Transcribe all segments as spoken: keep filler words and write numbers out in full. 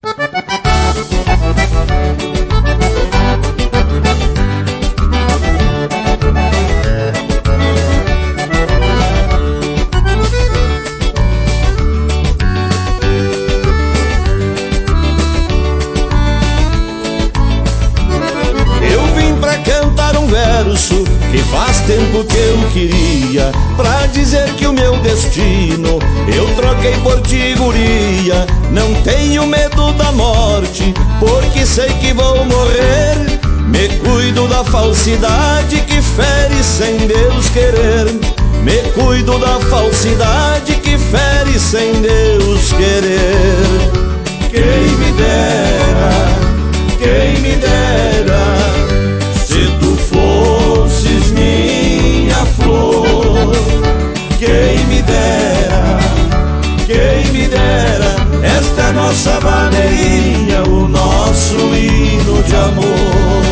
Que faz tempo que eu queria, pra dizer que o meu destino eu troquei por ti, guria. Não tenho medo da morte, porque sei que vou morrer. Me cuido da falsidade que fere sem Deus querer. Me cuido da falsidade que fere sem Deus querer. Quem me dera, quem me dera, se tu fosses minha flor. Quem me dera, quem me dera, esta é a nossa maneirinha, o nosso hino de amor.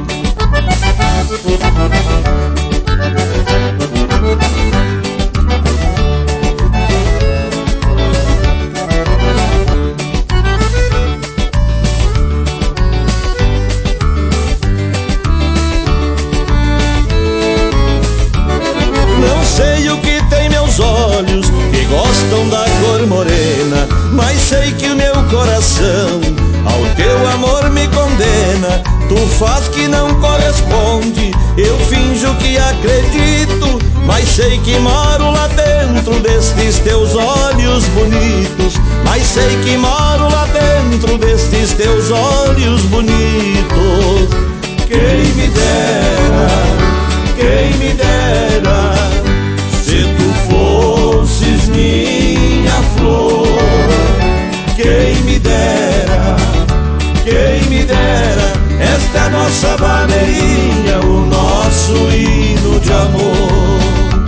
Sei o que tem meus olhos, que gostam da cor morena, mas sei que o meu coração ao teu amor me condena. Tu faz que não corresponde, eu finjo que acredito, mas sei que moro lá dentro destes teus olhos bonitos. Mas sei que moro lá dentro destes teus olhos bonitos. Quem me dera, quem me dera, se tu fosses minha flor. Quem me dera, quem me dera, esta é a nossa maneirinha, o nosso hino de amor.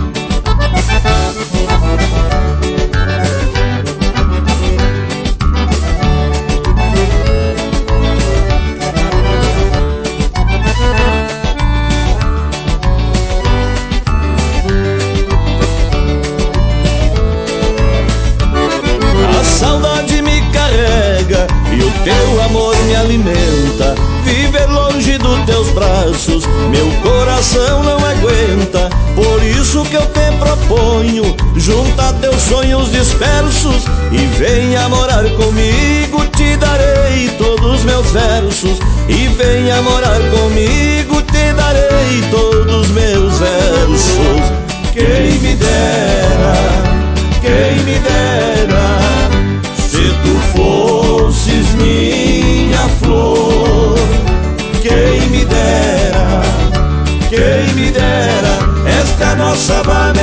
E o teu amor me alimenta. Viver longe dos teus braços meu coração não aguenta. Por isso que eu te proponho, junta teus sonhos dispersos e venha morar comigo. Te darei todos meus versos. E venha morar comigo, te darei todos meus versos. Quem me dera, quem me dera, se tu fosses minha flor. Quem me dera, quem me dera, esta é a nossa maneira,